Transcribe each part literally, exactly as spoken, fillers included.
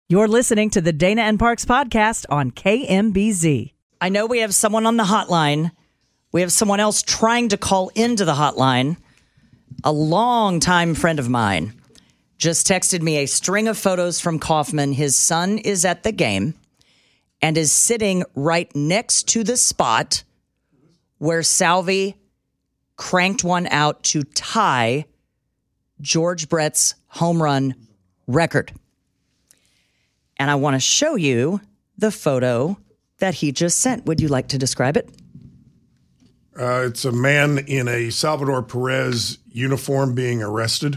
You're listening to the Dana and Parks podcast on K M B Z. I know we have someone on the hotline. We have someone else trying to call into the hotline. A longtime friend of mine just texted me a string of photos from Kaufman. His son is at the game and is sitting right next to the spot where Salvi cranked one out to tie George Brett's home run record. And I want to show you the photo that he just sent. Would you like to describe it? Uh, it's a man in a Salvador Perez uniform being arrested.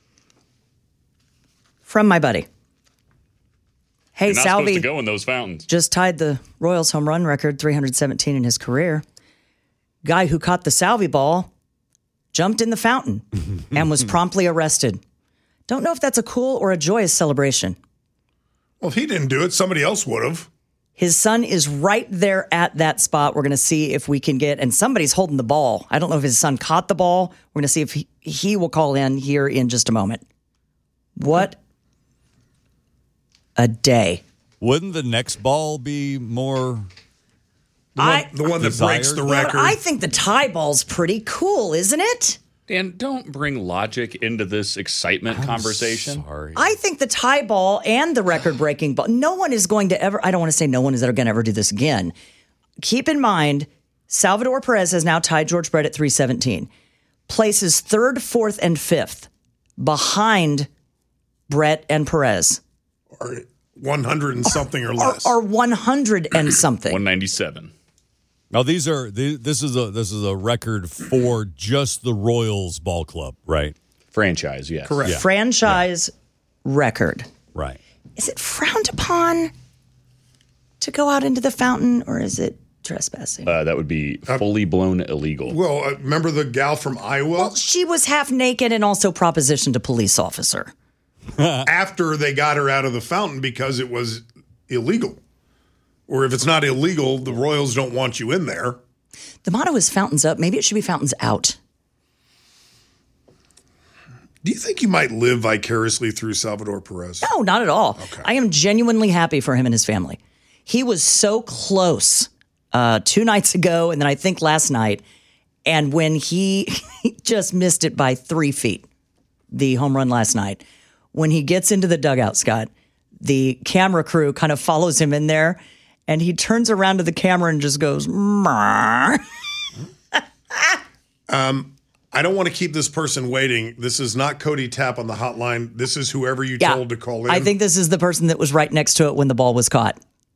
From my buddy. Hey, You're not Salvi supposed to go in those fountains. just tied the Royals home run record, three hundred seventeen in his career. Guy who caught the Salvi ball jumped in the fountain and was promptly arrested. Don't know if that's a cool or a joyous celebration. Well, if he didn't do it, somebody else would have. His son is right there at that spot. We're going to see if we can get, and somebody's holding the ball. I don't know if his son caught the ball. We're going to see if he, he will call in here in just a moment. What a day. Wouldn't the next ball be more The one, I- the one that Desired? breaks the Yeah, record. but I think the tie ball's pretty cool, isn't it? Dan, don't bring logic into this excitement conversation. Sorry. I think the tie ball and the record-breaking ball, no one is going to ever, I don't want to say no one is ever going to ever do this again. Keep in mind, Salvador Perez has now tied George Brett at three seventeen. Places third, fourth, and fifth behind Brett and Perez Or one hundred and something or are, less. are one hundred and something. one ninety-seven. Now these are the- this is a this is a record for just the Royals ball club, right? Franchise, yes. Correct. Yeah. Franchise record. Right. Is it frowned upon to go out into the fountain, or is it trespassing? Uh, that would be fully blown illegal. Well, uh, remember the gal from Iowa? Well, she was half naked and also propositioned a police officer. After they got her out of the fountain because it was illegal. Or if it's not illegal, the Royals don't want you in there. The motto is fountains up. Maybe it should be fountains out. Do you think you might live vicariously through Salvador Perez? No, not at all. Okay. I am genuinely happy for him and his family. He was so close uh, two nights ago, and then I think last night. And when he, he just missed it by three feet, the home run last night. When he gets into the dugout, Scott, the camera crew kind of follows him in there, and he turns around to the camera and just goes, "Mrrr." I don't want to keep this person waiting. This is not Cody Tapp on the hotline. This is whoever you Yeah. told to call in. I think this is the person that was right next to it when the ball was caught.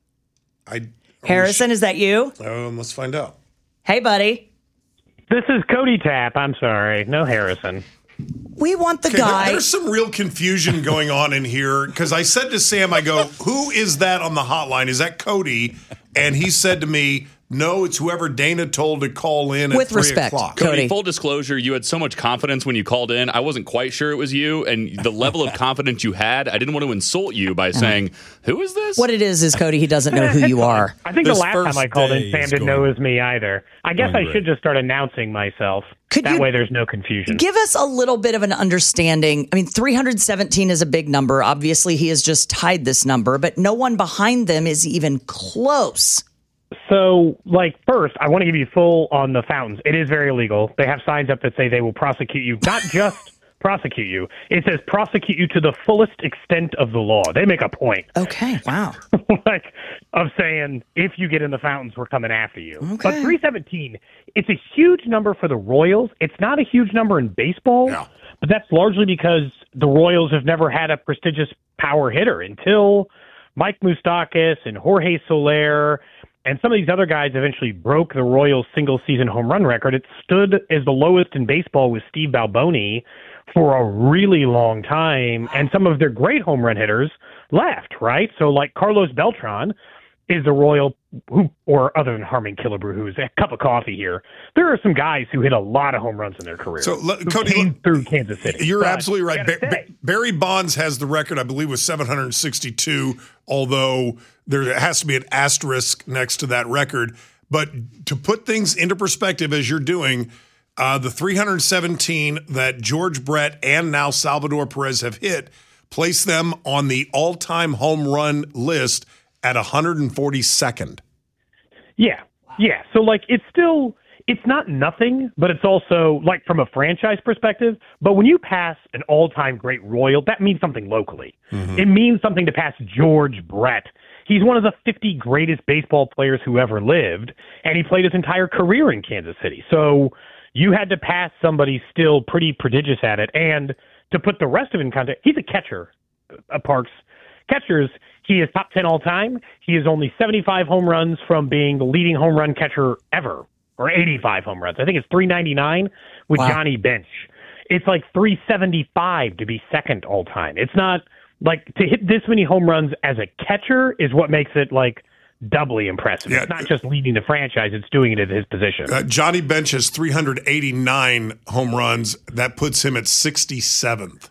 I, Harrison, is that you? Um, let's find out. Hey, buddy. This is Cody Tapp. I'm sorry. No Harrison. We want the Okay, there- guy. there's some real confusion going on in here because I said to Sam, I go, who is that on the hotline? Is that Cody? And he said to me, no, it's whoever Dana told to call in at With three respect, o'clock. Cody. Cody, full disclosure, you had so much confidence when you called in. I wasn't quite sure it was you. And the level of confidence you had, I didn't want to insult you by saying, who is this? What it is is Cody, he doesn't know who you are. I think This the last first time I called day in, Sam is didn't know going- it was me either. I guess going I great. should just start announcing myself. Could that you- way there's no confusion. Give us a little bit of an understanding. I mean, three hundred seventeen is a big number. Obviously, he has just tied this number, but no one behind them is even close. So, like, first, I want to give you full on the fountains. It is very illegal. They have signs up that say they will prosecute you, not just prosecute you. It says prosecute you to the fullest extent of the law. They make a point. Okay, wow. like of saying if you get in the fountains, we're coming after you. Okay. But three seventeen, it's a huge number for the Royals. It's not a huge number in baseball, Yeah. but that's largely because the Royals have never had a prestigious power hitter until Mike Moustakas and Jorge Soler and some of these other guys eventually broke the Royals single season home run record. It stood as the lowest in baseball with Steve Balboni for a really long time, and some of their great home run hitters left, right? So like Carlos Beltran is the Royal, who, or other than Harmon Killebrew, who's a cup of coffee here. There are some guys who hit a lot of home runs in their career. So, let- who Cody, came look- through Kansas City. You're But absolutely I right. gotta Ba- say, Ba- Barry Bonds has the record, I believe, was seven hundred sixty-two, although there has to be an asterisk next to that record. But to put things into perspective, as you're doing, uh, the three hundred seventeen that George Brett and now Salvador Perez have hit place them on the all-time home run list at one hundred forty-second. Yeah, yeah. So, like, it's still, it's not nothing, but it's also, like, from a franchise perspective, but when you pass an all-time great Royal, that means something locally. Mm-hmm. It means something to pass George Brett. He's one of the fifty greatest baseball players who ever lived, and he played his entire career in Kansas City. So you had to pass somebody still pretty prodigious at it. And to put the rest of it in context, he's a catcher, uh, Parks. Catchers, he is top ten all time. He is only seventy-five home runs from being the leading home run catcher ever, or eighty-five home runs. I think it's three ninety-nine with wow. Johnny Bench. It's like three seventy-five to be second all time. It's not like to hit this many home runs as a catcher is what makes it like doubly impressive. Yeah. It's not just leading the franchise, it's doing it at his position. Uh, Johnny Bench has three hundred eighty-nine home runs. That puts him at sixty-seventh.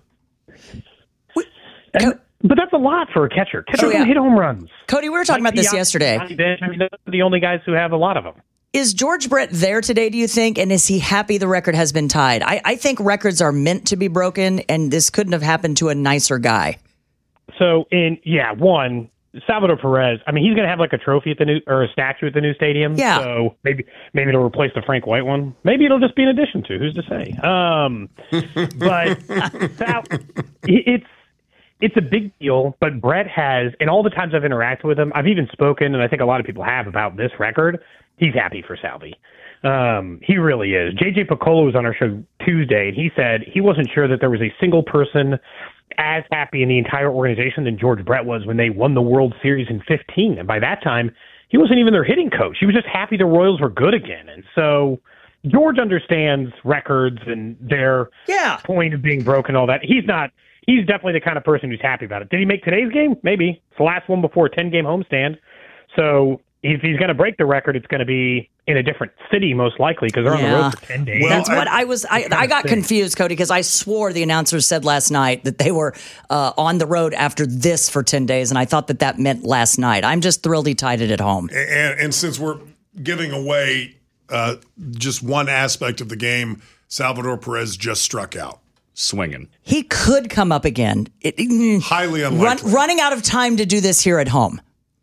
And, but that's a lot for a catcher. Catchers oh, yeah. can hit home runs. Cody, we were talking like about this yesterday. Johnny Bench, I mean, those are the only guys who have a lot of them. Is George Brett there today, do you think? And is he happy the record has been tied? I, I think records are meant to be broken, and this couldn't have happened to a nicer guy. So, in yeah, one, Salvador Perez, I mean, he's going to have like a trophy at the new, or a statue at the new stadium. Yeah. So maybe maybe it'll replace the Frank White one. Maybe it'll just be an addition to. Who's to say? Um, but Sal, it's it's a big deal. But Brett has, and all the times I've interacted with him, I've even spoken, and I think a lot of people have about this record. He's happy for Salvi. Um, he really is. J J Piccolo was on our show Tuesday, and he said he wasn't sure that there was a single person as happy in the entire organization than George Brett was when they won the World Series in fifteen. And by that time, he wasn't even their hitting coach. He was just happy the Royals were good again. And so George understands records and their yeah. point of being broken, all that. He's not, he's definitely the kind of person who's happy about it. Did he make today's game? Maybe. It's the last one before a ten-game homestand. So if he's going to break the record, it's going to be in a different city, most likely, because they're yeah. on the road for ten days. Well, That's I, what I was. I, I got confused, Cody, because I swore the announcers said last night that they were uh, on the road after this for ten days, and I thought that that meant last night. I'm just thrilled he tied it at home. And, and since we're giving away uh, just one aspect of the game, Salvador Perez just struck out. Swinging. He could come up again. It, Highly unlikely. Run, running out of time to do this here at home.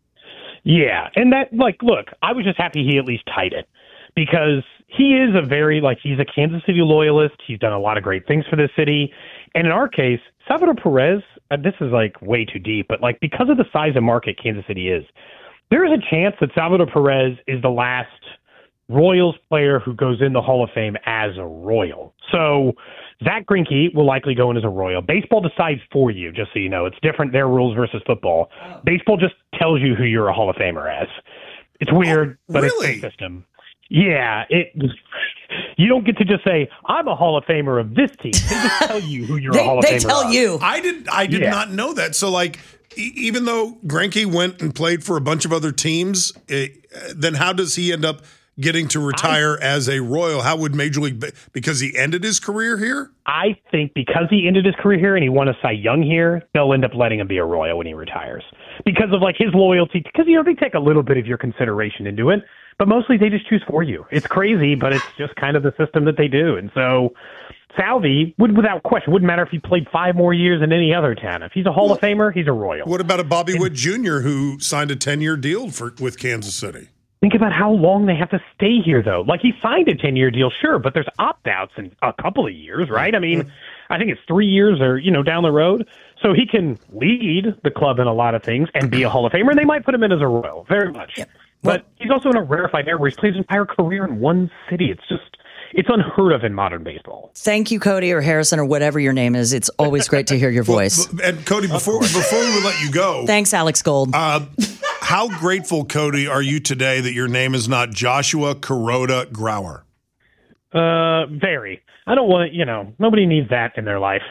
Yeah, and that, like, look, I was just happy he at least tied it because he is a very, like, he's a Kansas City loyalist. He's done a lot of great things for this city. And in our case, Salvador Perez, uh, this is, like, way too deep, but, like, because of the size of market Kansas City is, there is a chance that Salvador Perez is the last Royals player who goes in the Hall of Fame as a Royal. So Zach Greinke will likely go in as a Royal. Baseball decides for you, just so you know. It's different, their rules versus football. Oh. Baseball just tells you who you're a Hall of Famer as. It's weird, oh, but really? It's the system. Yeah, it. You don't get to just say, I'm a Hall of Famer of this team. They just tell you who you're they, a Hall of they Famer tell of. you. I did, I did yeah. not know that. So, like, e- even though Greinke went and played for a bunch of other teams, it, then how does he end up getting to retire I, as a Royal? How would Major League – because he ended his career here? I think because he ended his career here and he won a Cy Young here, they'll end up letting him be a Royal when he retires. Because of, like, his loyalty. Because, you know, they take a little bit of your consideration into it, but mostly they just choose for you. It's crazy, but it's just kind of the system that they do. And so Salvi would, without question, wouldn't matter if he played five more years in any other town. If he's a Hall well, of Famer, he's a Royal. What about a Bobby and, Witt Junior who signed a ten-year deal for with Kansas City? Think about how long they have to stay here, though. Like, he signed a ten-year deal, sure, but there's opt-outs in a couple of years, right? I mean, I think it's three years or, you know, down the road. So he can lead the club in a lot of things and be a Hall of Famer, and they might put him in as a Royal, very much. Yeah. Well, but he's also in a rarefied era where he's played his entire career in one city. It's just, it's unheard of in modern baseball. Thank you, Cody or Harrison or whatever your name is. It's always great to hear your voice. Well, and Cody, before before we let you go, thanks, Alex Gold. Uh, how grateful, Cody, are you today that your name is not Joshua Kuroda Grauer? Uh, very. I don't want to, you know, nobody needs that in their life.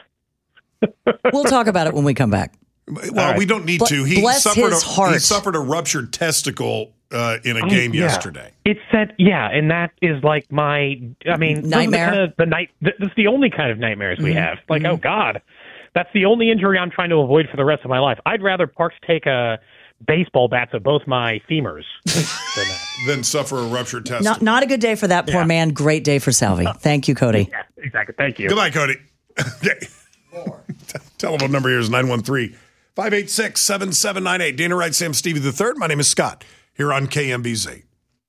We'll talk about it when we come back. Well, right. We don't need to. He Bless suffered his a, heart. He suffered a ruptured testicle uh, in a I, game yeah. yesterday. It's said, yeah, and that is like my, I mean, nightmare. The, kind of, the night. That's the only kind of nightmares we mm-hmm. have. Like, mm-hmm. oh God, that's the only injury I'm trying to avoid for the rest of my life. I'd rather Parks take a baseball bat to both my femurs than that. Than suffer a ruptured testicle. Not, not a good day for that poor yeah. man. Great day for Salvi. Thank you, Cody. Yeah, exactly. Thank you. Goodbye, Cody. Okay. Telephone number here is nine one three, five eight six, seven seven nine eight. Dana Wright, Sam Stevie the third. My name is Scott here on K M B Z.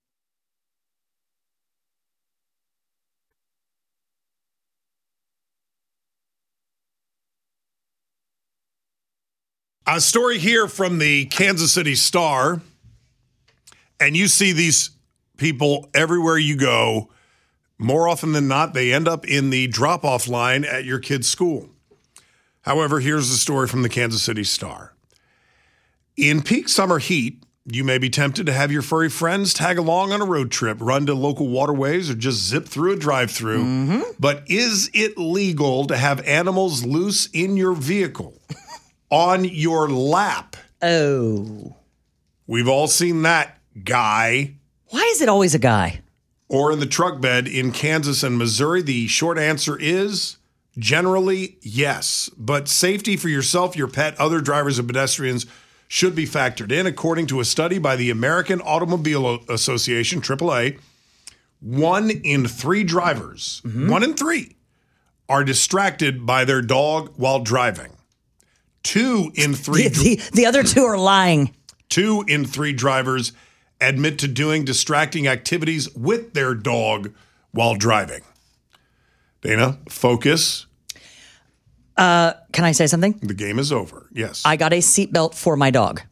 A story here from the Kansas City Star, and you see these people everywhere you go. More often than not, they end up in the drop-off line at your kid's school. However, here's the story from the Kansas City Star. In peak summer heat, you may be tempted to have your furry friends tag along on a road trip, run to local waterways, or just zip through a drive-through. Mm-hmm. But is it legal to have animals loose in your vehicle? On your lap? Oh. We've all seen that guy. Why is it always a guy? Or in the truck bed in Kansas and Missouri. The short answer is generally yes. But safety for yourself, your pet, other drivers, and pedestrians should be factored in. According to a study by the American Automobile Association, triple A, one in three drivers, mm-hmm. one in three, are distracted by their dog while driving. Two in three. The, the, the other two are lying. Two in three drivers admit to doing distracting activities with their dog while driving. Dana, focus. Uh, can I say something? The game is over. Yes. I got a seatbelt for my dog.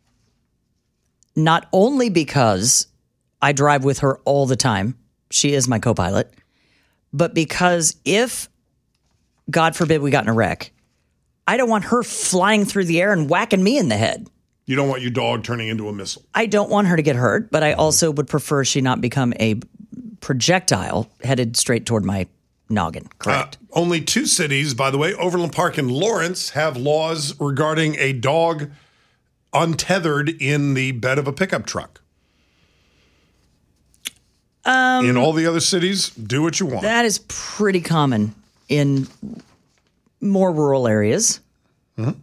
Not only because I drive with her all the time. She is my co-pilot. But because if, God forbid, we got in a wreck, I don't want her flying through the air and whacking me in the head. You don't want your dog turning into a missile. I don't want her to get hurt, but I also would prefer she not become a projectile headed straight toward my noggin. Correct. Uh, only two cities, by the way, Overland Park and Lawrence, have laws regarding a dog untethered in the bed of a pickup truck. Um, in all the other cities, do what you want. That is pretty common in more rural areas. Mm-hmm.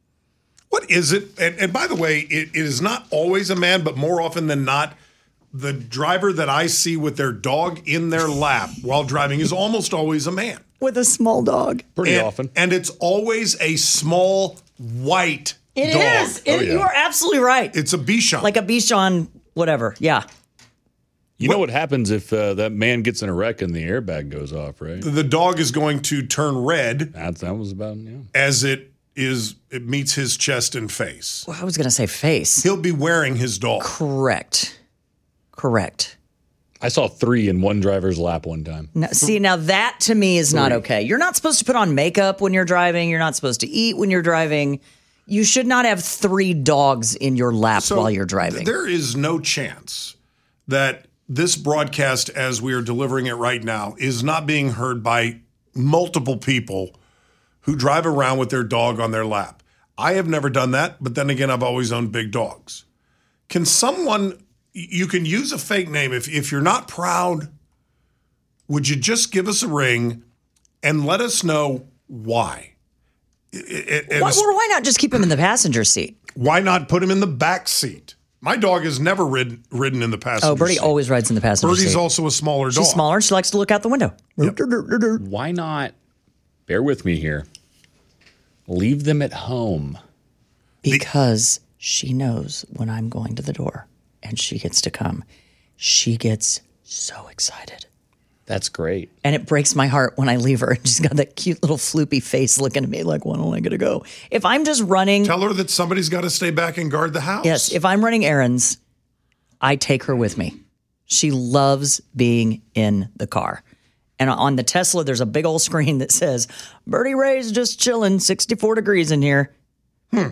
What is it? And, and by the way, it, it is not always a man, but more often than not, the driver that I see with their dog in their lap while driving is almost always a man. With a small dog. Pretty and, often. And it's always a small white it dog. It is. It, oh, yeah. You are absolutely right. It's a Bichon. Like a Bichon, whatever. Yeah. You what, know what happens if uh, that man gets in a wreck and the airbag goes off, right? The dog is going to turn red. That's, that was about, yeah. As it is, it meets his chest and face. Well, I was going to say face. He'll be wearing his dog. Correct. Correct. I saw three in one driver's lap one time. Now, see, now that to me is three. Not okay. You're not supposed to put on makeup when you're driving. You're not supposed to eat when you're driving. You should not have three dogs in your lap so while you're driving. There is no chance that this broadcast, as we are delivering it right now, is not being heard by multiple people who drive around with their dog on their lap. I have never done that, but then again, I've always owned big dogs. Can someone, you can use a fake name. If, if you're not proud, would you just give us a ring and let us know why? It, it, why, well, why not just keep him in the passenger seat? Why not put him in the back seat? My dog has never ridden, ridden in the passenger Oh, Birdie seat. always rides in the passenger Birdie's seat. Birdie's also a smaller dog. She's smaller. She likes to look out the window. Yep. Why not, bear with me here, leave them at home? Because she knows when I'm going to the door and she gets to come, she gets so excited. That's great. And it breaks my heart when I leave her and she's got that cute little floopy face looking at me like, when am I going to go? If I'm just running. Tell her that somebody's got to stay back and guard the house. Yes. If I'm running errands, I take her with me. She loves being in the car. And on the Tesla, there's a big old screen that says, Birdie Ray's just chilling, sixty-four degrees in here. Hmm.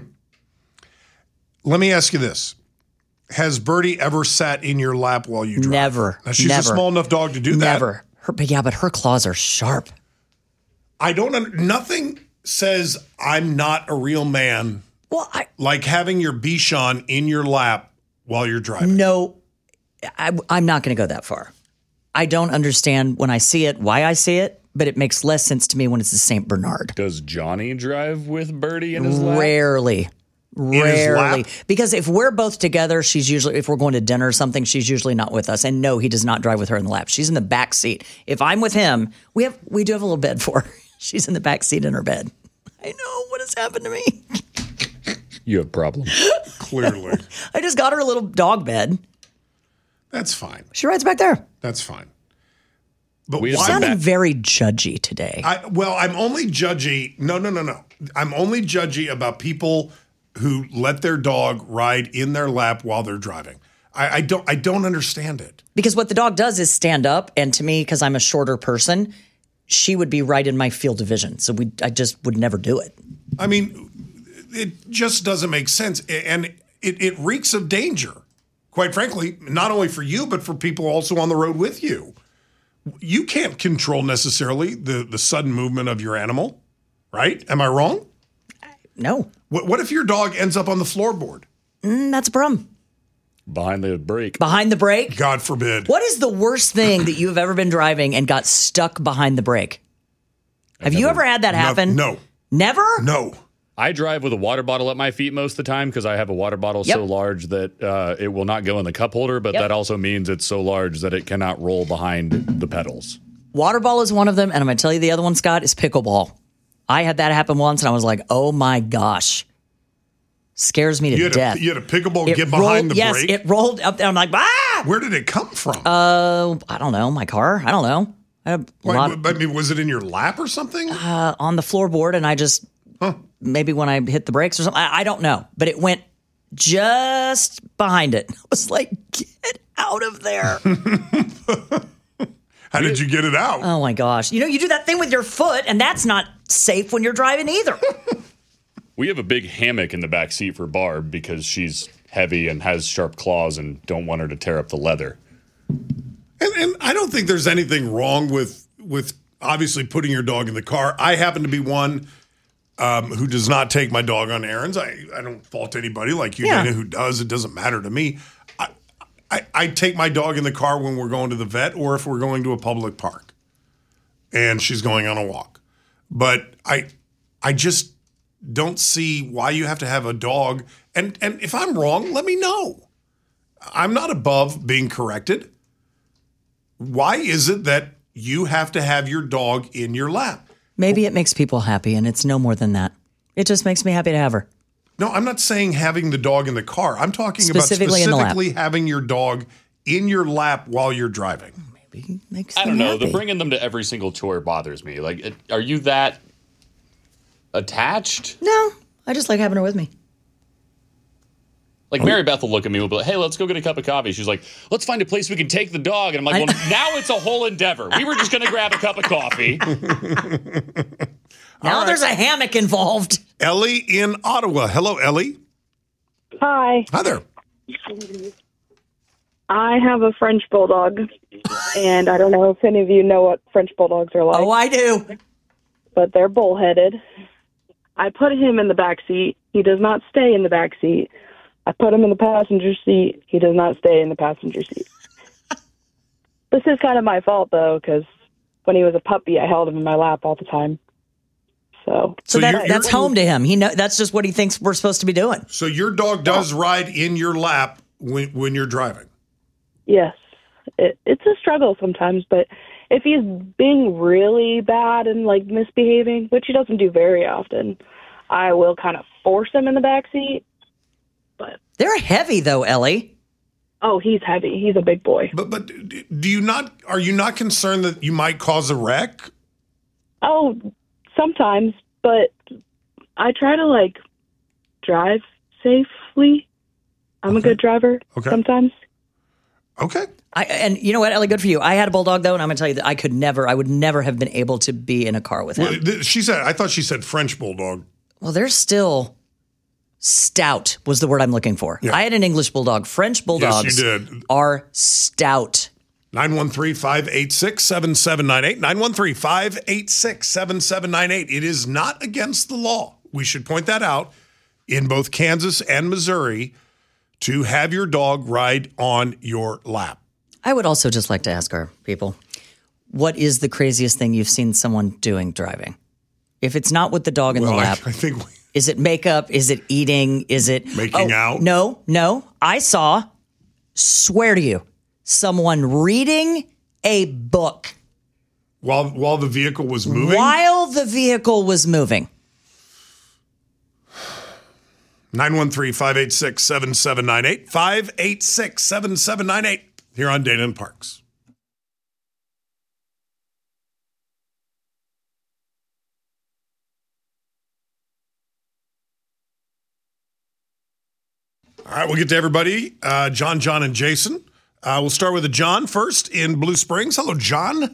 Let me ask you this. Has Birdie ever sat in your lap while you drive? Never. Now, she's never. a small enough dog to do that. Never. Her, but yeah, but her claws are sharp. I don't, nothing says I'm not a real man well, I, like having your Bichon in your lap while you're driving. No, I, I'm not going to go that far. I don't understand when I see it, why I see it, but it makes less sense to me when it's the Saint Bernard. Does Johnny drive with Birdie in his lap? Rarely. In Rarely. his lap? Because if we're both together, she's usually, if we're going to dinner or something, she's usually not with us. And no, he does not drive with her in the lap. She's in the back seat. If I'm with him, we have we do have a little bed for her. She's in the back seat in her bed. I know what has happened to me. You have problems. Clearly. I just got her a little dog bed. That's fine. She rides back there. That's fine. But We why? just Sounding back- very judgy today. I, well, I'm only judgy. No, no, no, no. I'm only judgy about people who let their dog ride in their lap while they're driving. I, I don't. I don't understand it. Because what the dog does is stand up, and to me, because I'm a shorter person, she would be right in my field of vision. So we, I just would never do it. I mean, it just doesn't make sense, and it, it reeks of danger. Quite frankly, not only for you, but for people also on the road with you. You can't control necessarily the, the sudden movement of your animal, right? Am I wrong? No, What, what if your dog ends up on the floorboard? mm, that's a problem. Behind the brake. Behind the brake. God forbid. What is the worst thing that you have ever been driving and got stuck behind the brake? Have you ever had that happen? No, Never? no. I drive with a water bottle at my feet most of the time because I have a water bottle Yep. so large that uh, it will not go in the cup holder, but Yep. that also means it's so large that it cannot roll behind the pedals. Water ball is one of them, and I'm going to tell you the other one, Scott, is pickleball. I had that happen once, and I was like, oh my gosh. Scares me to You had, death. a, you had a pickleball It get rolled- behind the yes, brake. it rolled up there. I'm like, ah! Where did it come from? Uh, I don't know. My car. I don't know. I had a Why- lot I mean, was it in your lap or something? uh, on the floorboard, and I just maybe when I hit the brakes or something. I, I don't know, but it went just behind it. I was like, get out of there! How did you get it out? Oh my gosh! You know, you do that thing with your foot, and that's not safe when you're driving either. We have a big hammock in the back seat for Barb because she's heavy and has sharp claws and don't want her to tear up the leather. And, and I don't think there's anything wrong with with obviously putting your dog in the car. I happen to be one um, who does not take my dog on errands. I, I don't fault anybody like you, Yeah. Dana, who does. It doesn't matter to me. I, I, I take my dog in the car when we're going to the vet or if we're going to a public park and she's going on a walk. But I I just don't see why you have to have a dog. And, and if I'm wrong, let me know. I'm not above being corrected. Why is it that you have to have your dog in your lap? Maybe it makes people happy, and it's no more than that. It just makes me happy to have her. No, I'm not saying having the dog in the car. I'm talking Specifically in about the lap. specifically having your dog in your lap while you're driving. Maybe it makes I them don't know. happy. The bringing them to every single tour bothers me. Like, it, are you that attached? No, I just like having her with me. Like, Mary Beth will look at me and will be like, hey, let's go get a cup of coffee. She's like, let's find a place we can take the dog. And I'm like, well, now it's a whole endeavor. We were just going to grab a cup of coffee. Now right. there's a hammock involved. Ellie in Ottawa. Hello, Ellie. Hi, Hi there. I have a French Bulldog, and I don't know if any of you know what French Bulldogs are like, Oh, I do. but they're bullheaded. I put him in the back seat. He does not stay in the back seat. I put him in the passenger seat. He does not stay in the passenger seat. This is kind of my fault, though, because when he was a puppy, I held him in my lap all the time. So, So, So that, you're- that's you're- home to him. He know that's just what he thinks we're supposed to be doing. So your dog does ride in your lap when, when you're driving. yes, it, it's a struggle sometimes, but if he's being really bad and, like, misbehaving, which he doesn't do very often, I will kind of force him in the back seat. But, They're heavy though, Ellie. oh, he's heavy. He's a big boy. But but do you not are you not concerned that you might cause a wreck? Oh, sometimes, but I try to, like, drive safely. I'm a good driver Okay. sometimes. Okay. I, and you know what, Ellie, good for you. I had a bulldog though, and I'm gonna tell you that I could never, I would never have been able to be in a car with him. Well, th- she said I thought she said French bulldog. Well, they're still stout was the word I'm looking for. Yeah. I had an English bulldog. French bulldogs Yes, you did. are stout. nine one three, five eight six, seven seven nine eight. nine one three, five eight six, seven seven nine eight. It is not against the law. We should point that out in both Kansas and Missouri to have your dog ride on your lap. I would also just like to ask our people, what is the craziest thing you've seen someone doing driving? If it's not with the dog in Well, the I, lap, I think we, is it makeup? Is it eating? Is it Making oh, out? No, no. I saw, swear to you, someone reading a book while while the vehicle was moving. while the vehicle was moving. nine one three, five eight six, seven seven nine eight. five eight six, seven seven nine eight here on Dana and Parks. All right, we'll get to everybody. Uh, John, John, and Jason. Uh, we'll start with a John first in Blue Springs. Hello, John.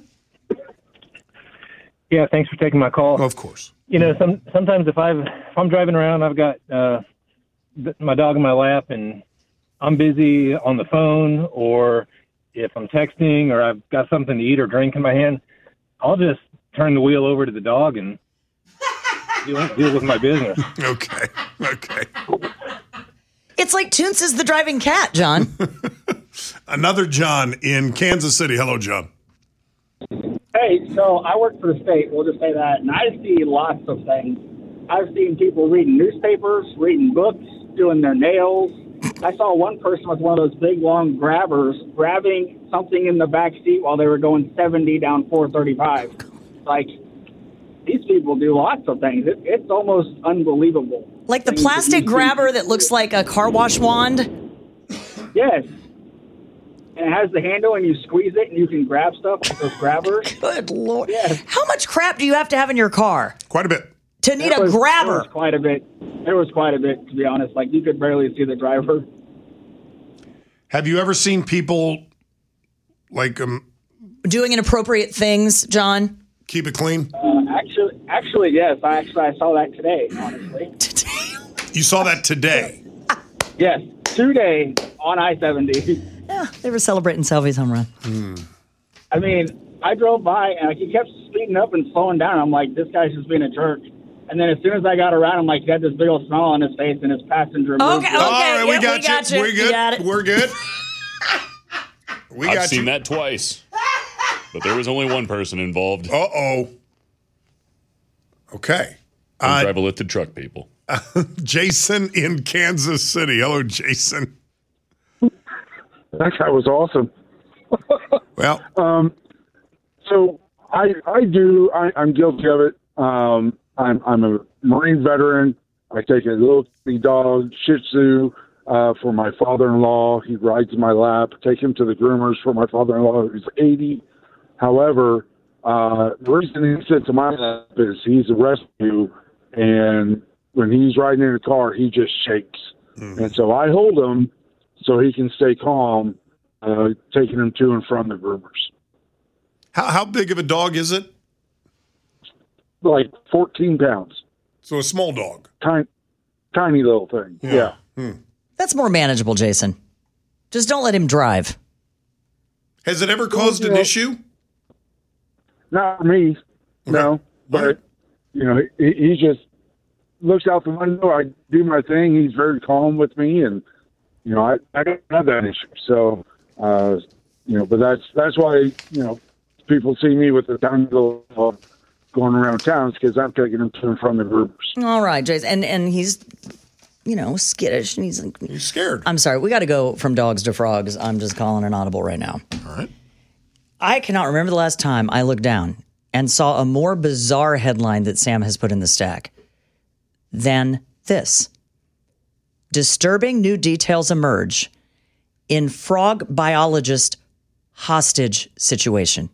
Yeah, thanks for taking my call. Of course. You know, some sometimes if I've if I'm driving around, I've got uh, th- my dog in my lap, and I'm busy on the phone, or if I'm texting, or I've got something to eat or drink in my hand, I'll just turn the wheel over to the dog and deal, deal with my business. Okay. Okay. It's like Toons is the driving cat, John. Another John in Kansas City. Hello, John. Hey, so I work for the state, we'll just say that, and I see lots of things. I've seen people reading newspapers, reading books, doing their nails. I saw one person with one of those big, long grabbers grabbing something in the back seat while they were going seventy down four thirty-five. Like, these people do lots of things. It, it's almost unbelievable. Like the Things that plastic you grabber see. that looks like a car wash wand. Yes. And it has the handle, and you squeeze it, and you can grab stuff with those grabbers. Good Lord. Yes. How much crap do you have to have in your car Quite a bit. to need There a was- There grabber? was quite a bit. There was quite a bit, to be honest. Like, you could barely see the driver. Have you ever seen people like um, Doing inappropriate things, John? keep it clean? Uh, actually, actually, yes. I actually I saw that today. Honestly, You saw that today. yes, today on I seventy. Yeah, they were celebrating Salvi's home run. I mean, I drove by and like, he kept speeding up and slowing down. I'm like, this guy's just being a jerk. And then as soon as I got around, I'm like, he had this big old smile on his face, and his passenger moved. Okay, All okay, right, we yeah, got, we got you. We're You good. got it. We're good. We I've got seen you. that twice, but there was only one person involved. Uh oh. Okay. Don't Uh, drive a lifted truck, people. Jason in Kansas City. Hello, Jason. That guy was awesome. Well, So I I do I, I'm guilty of it. Um, I'm I'm a Marine veteran. I take a little tiny dog, Shih Tzu, uh, for my father-in-law. He rides in my lap. Take him to the groomers for my father-in-law who's eighty. However, uh, the reason he sits in my lap is he's a rescue, and when he's riding in the car, he just shakes. And so I hold him so he can stay calm, uh, taking him to and from the groomers. how, how big of a dog is it? Like fourteen pounds. So a small dog. Tiny, tiny little thing. Yeah. That's more manageable, Jason. Just don't let him drive. Has it ever caused an Yeah. issue? Not for me, no. But, you know, he, he just looks out the window. I do my thing. He's very calm with me. And, you know, I, I don't have that issue. So, uh, you know, but that's that's why, you know, people see me with the tiny little dog going around town because I'm taking him to and from the groomers. All right, Jason. And, and he's, you know, skittish. And he's like, He's scared. I'm sorry. We got to go from dogs to frogs. I'm just calling an audible right now. All right. I cannot remember the last time I looked down and saw a more bizarre headline that Sam has put in the stack than this. Disturbing new details emerge in frog biologist hostage situation.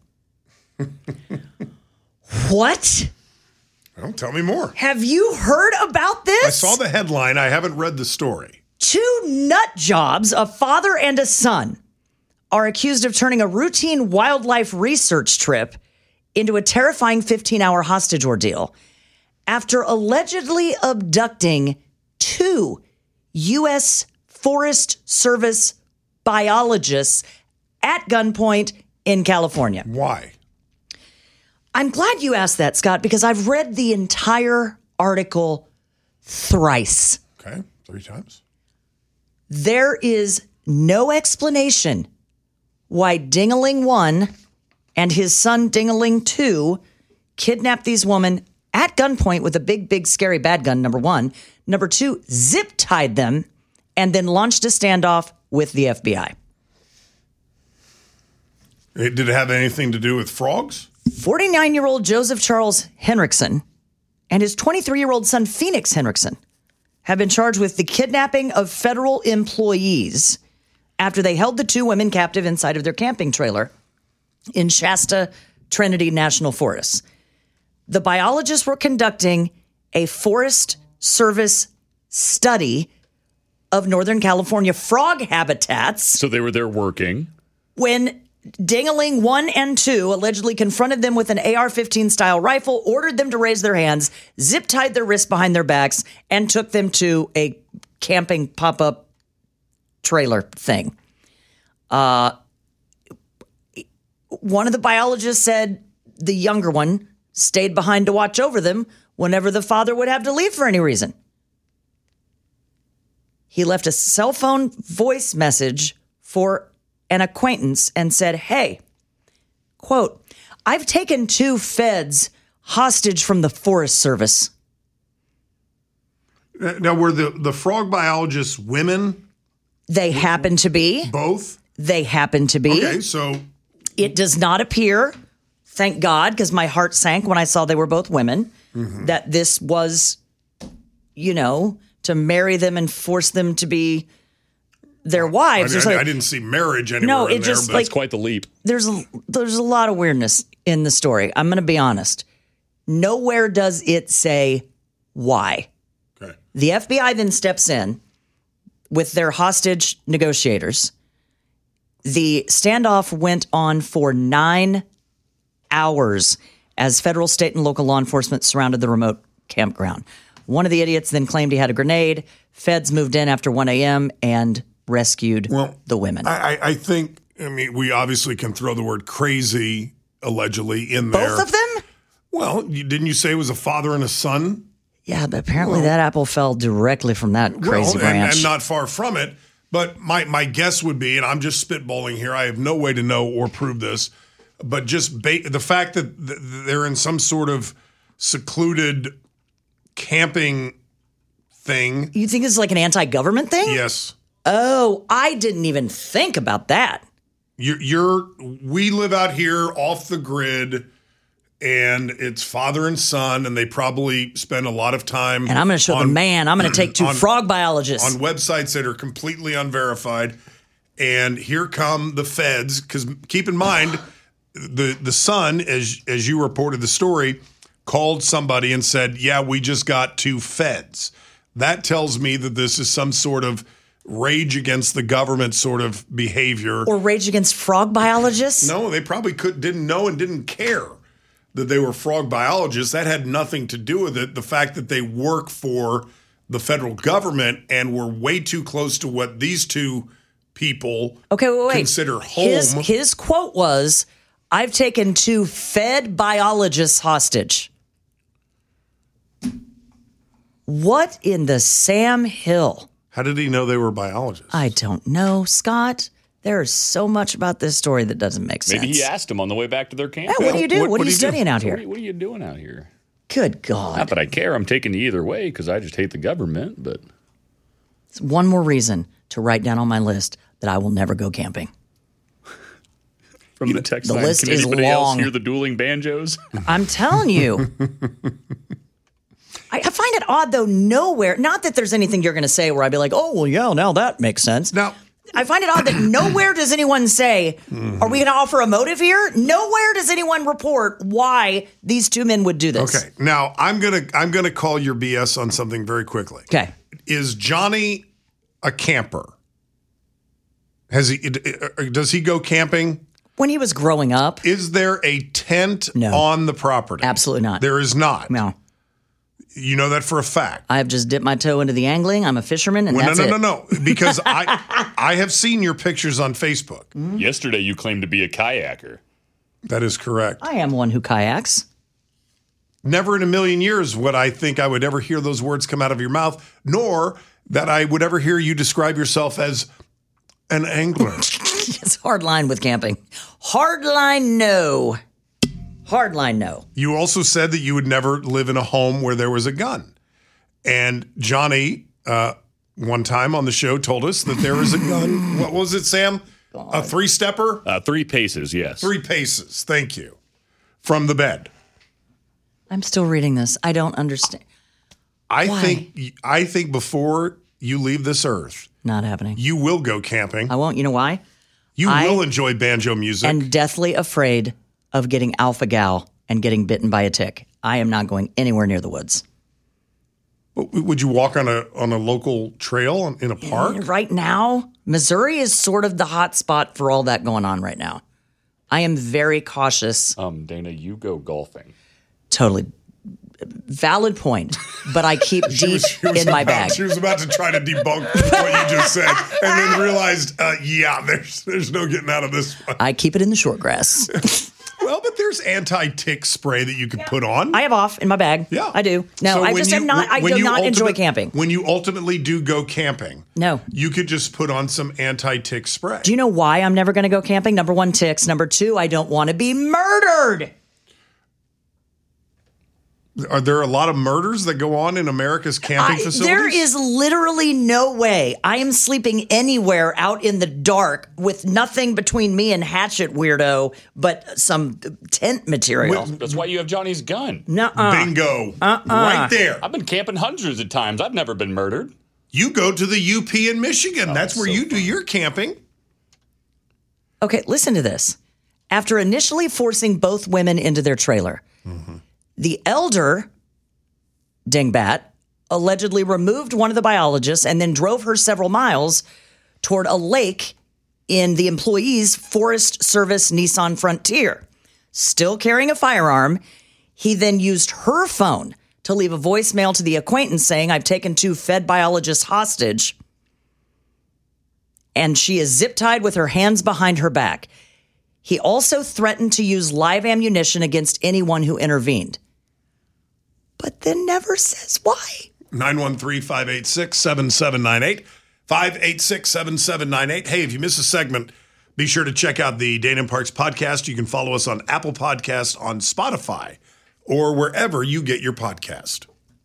What? Well, tell me more. Have you heard about this? I saw the headline. I haven't read the story. Two nut jobs, a father and a son, are accused of turning a routine wildlife research trip into a terrifying fifteen-hour hostage ordeal after allegedly abducting two U S Forest Service biologists at gunpoint in California. Why? I'm glad you asked that, Scott, because I've read the entire article thrice. Okay. Three times. There is no explanation why Dingaling one and his son Dingaling two kidnapped these women at gunpoint with a big, big, scary bad gun, number one. Number two, zip-tied them and then launched a standoff with the F B I. It, did it have anything to do with frogs? forty-nine-year-old Joseph Charles Henriksen and his twenty-three-year-old son Phoenix Henriksen have been charged with the kidnapping of federal employees after they held the two women captive inside of their camping trailer in Shasta Trinity National Forest. The biologists were conducting a Forest Service study of Northern California frog habitats. So they were there working. When Dingaling one and two allegedly confronted them with an A R fifteen style rifle, ordered them to raise their hands, zip-tied their wrists behind their backs, and took them to a camping pop-up trailer thing. Uh, one of the biologists said the younger one stayed behind to watch over them whenever the father would have to leave for any reason. He left a cell phone voice message for an acquaintance and said, hey, quote, I've taken two feds hostage from the Forest Service. Now, were the, the frog biologists women? They happen to be. Both? They happen to be. Okay, so. It does not appear, thank God, because my heart sank when I saw they were both women, mm-hmm. that this was, you know, to marry them and force them to be their wives. I, I, like, I didn't see marriage anywhere no, it in just, there. like, That's quite the leap. There's a, there's a lot of weirdness in the story. I'm going to be honest. Nowhere does it say why. Okay. The F B I then steps in with their hostage negotiators. The standoff went on for nine hours as federal, state, and local law enforcement surrounded the remote campground. One of the idiots then claimed he had a grenade. Feds moved in after one a.m. and rescued well, the women. I, I think, I mean, we obviously can throw the word crazy, allegedly, in there. Both of them? Well, you, didn't you say it was a father and a son? Yeah, but apparently well, that apple fell directly from that crazy well, and, branch. And not far from it. But my, my guess would be, and I'm just spitballing here, I have no way to know or prove this, but just ba- the fact that th- they're in some sort of secluded camping thing. You think this is like an anti-government thing? Yes. Oh, I didn't even think about that. You're, you're we live out here off the grid, and it's father and son, and they probably spend a lot of time. And I'm going to show on, the man. I'm going to take two on, frog biologists on websites that are completely unverified. And here come the feds, because keep in mind, the the son, as as you reported the story, called somebody and said, "Yeah, we just got two feds." That tells me that this is some sort of rage against the government sort of behavior. Or rage against frog biologists? No, they probably could didn't know and didn't care that they were frog biologists. That had nothing to do with it. The fact that they work for the federal government and were way too close to what these two people okay, wait, wait. consider home. His, his quote was, I've taken two fed biologists hostage. What in the Sam Hill? How did he know they were biologists? I don't know, Scott. There's so much about this story that doesn't make sense. Maybe he asked him on the way back to their camp. Yeah, what do you do? What, what, what are you studying do? out here? What are, you, what are you doing out here? Good God. Not that I care. I'm taking you either way because I just hate the government. But it's one more reason to write down on my list that I will never go camping. From the text the line, list can is anybody long. else hear the dueling banjos? I'm telling you. I, I find it odd, though, nowhere, not that there's anything you're going to say where I'd be like, oh, well, yeah, now that makes sense. Now, I find it odd that nowhere does anyone say, mm-hmm. are we going to offer a motive here? Nowhere does anyone report why these two men would do this. Okay. Now, I'm going to I'm going to call your B S on something very quickly. Okay. Is Johnny a camper? Has he does he go camping? When he was growing up. Is there a tent no. on the property? Absolutely not. There is not. No. You know that for a fact. I have just dipped my toe into the angling. I'm a fisherman, and well, that's no, no, it. no, no, because I I have seen your pictures on Facebook. Mm-hmm. Yesterday, you claimed to be a kayaker. That is correct. I am one who kayaks. Never in a million years would I think I would ever hear those words come out of your mouth, nor that I would ever hear you describe yourself as an angler. It's hard line with camping. Hard line, no. Hard line, no. You also said that you would never live in a home where there was a gun. And Johnny, uh, one time on the show, told us that there was a gun. What was it, Sam? God. A three-stepper? Uh, three paces, yes. Three paces, thank you. From the bed. I'm still reading this. I don't understand. I Why? think I think before you leave this earth, Not happening. you will go camping. I won't. You know why? You I will enjoy banjo music. And deathly afraid of getting alpha gal and getting bitten by a tick. I am not going anywhere near the woods. Would you walk on a on a local trail in a park? Right now, Missouri is sort of the hot spot for all that going on right now. I am very cautious. Um, Dana, you go golfing. Totally valid point, but I keep deep was- she was in my about- bag. She was about to try to debunk what you just said, and then realized, uh, yeah, there's there's no getting out of this one. I keep it in the short grass. Well, but there's anti-tick spray that you can put on. I have off in my bag. Yeah, I do. No, So I when just you- am not. I when do you not enjoy ultimate- camping. When you ultimately do go camping, No. you could just put on some anti-tick spray. Do you know why I'm never going to go camping? Number one, ticks. Number two, I don't want to be murdered. Are there a lot of murders that go on in America's camping I- facilities? there is literally no way I am sleeping anywhere out in the dark with nothing between me and Hatchet Weirdo but some tent material. That's why you have Johnny's gun. Nuh-uh. Bingo. Right there. I've been camping hundreds of times. I've never been murdered. You go to the U P in Michigan. That's where so you do your camping. Okay, listen to this. After initially forcing both women into their trailer, the elder dingbat allegedly removed one of the biologists and then drove her several miles toward a lake in the employee's Forest Service Nissan Frontier. Still carrying a firearm, he then used her phone to leave a voicemail to the acquaintance saying, "I've taken two fed biologists hostage." And she is zip-tied with her hands behind her back. He also threatened to use live ammunition against anyone who intervened. But then never says why. nine one three, five eight six, seven seven nine eight. five eight six, seven seven nine eight. Hey, if you miss a segment, be sure to check out the Dana and Parks podcast. You can follow us on Apple Podcasts, on Spotify, or wherever you get your podcast.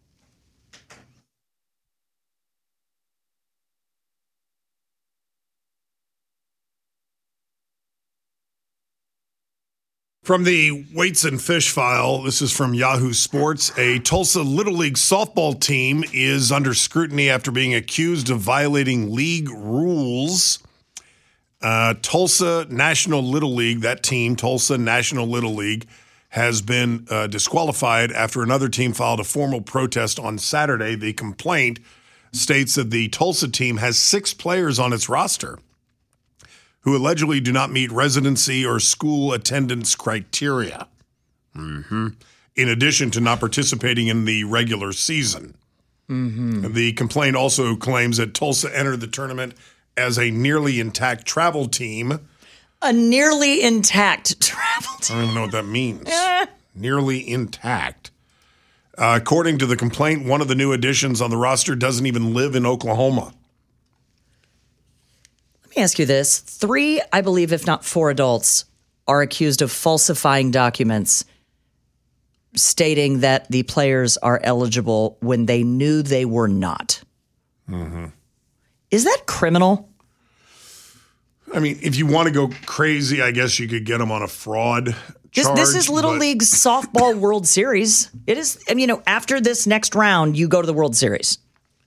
From the Weights and Fish file, this is from Yahoo Sports. A Tulsa Little League softball team is under scrutiny after being accused of violating league rules. Uh, Tulsa National Little League, that team, Tulsa National Little League, has been uh, disqualified after another team filed a formal protest on Saturday. The complaint states that the Tulsa team has six players on its roster who allegedly do not meet residency or school attendance criteria, mm-hmm. in addition to not participating in the regular season. Mm-hmm. The complaint also claims that Tulsa entered the tournament as a nearly intact travel team. A nearly intact travel team. I don't even know what that means. Nearly intact. Uh, according to the complaint, one of the new additions on the roster doesn't even live in Oklahoma. Let me ask you this. Three, I believe, if not four adults are accused of falsifying documents stating that the players are eligible when they knew they were not. Mm-hmm. Is that criminal? I mean, if you want to go crazy, I guess you could get them on a fraud This, charge. this is Little but- League's softball World Series. It is, and you know, after this next round, you go to the World Series.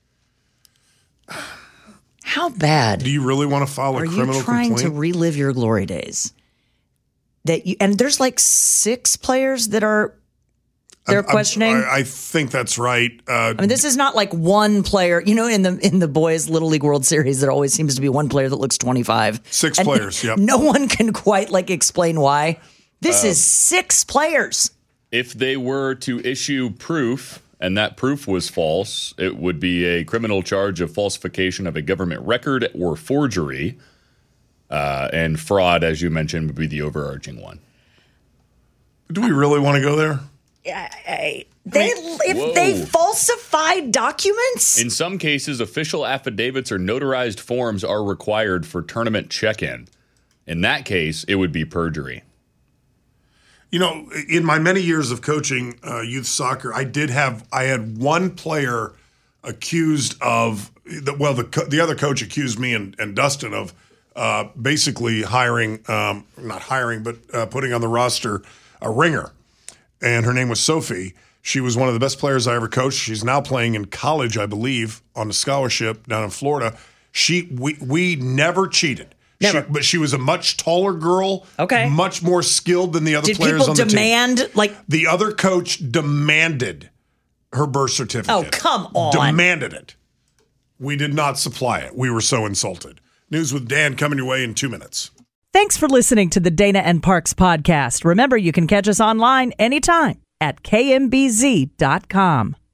How bad Do you really want to file a are you criminal trying complaint? to relive your glory days? That you and there's like six players that are they're I'm- questioning. I, I think that's right. Uh, I mean, this is not like one player. You know, in the in the boys' Little League World Series, there always seems to be one player that looks twenty-five. Six And players, yep. No one can quite like explain why. This Um, is six players. If they were to issue proof and that proof was false, it would be a criminal charge of falsification of a government record or forgery. Uh, and fraud, as you mentioned, would be the overarching one. do we really want to go there? I, they if Whoa. they falsified documents. In some cases, official affidavits or notarized forms are required for tournament check-in. In that case, it would be perjury. You know, in my many years of coaching uh, youth soccer, I did have I had one player accused of well, the co- the other coach accused me and, and Dustin of uh, basically hiring, um, not hiring, but uh, putting on the roster a ringer, and her name was Sophie. She was one of the best players I ever coached. She's now playing in college, I believe, on a scholarship down in Florida. She we we never cheated. Never. She, but she was a much taller girl. Okay. Much more skilled than the other Did players people on the demand, team. like. The other coach demanded her birth certificate. Oh, come on. Demanded it. We did not supply it. We were so insulted. News with Dan coming your way in two minutes. Thanks for listening to the Dana and Parks podcast. Remember, you can catch us online anytime at K M B Z dot com.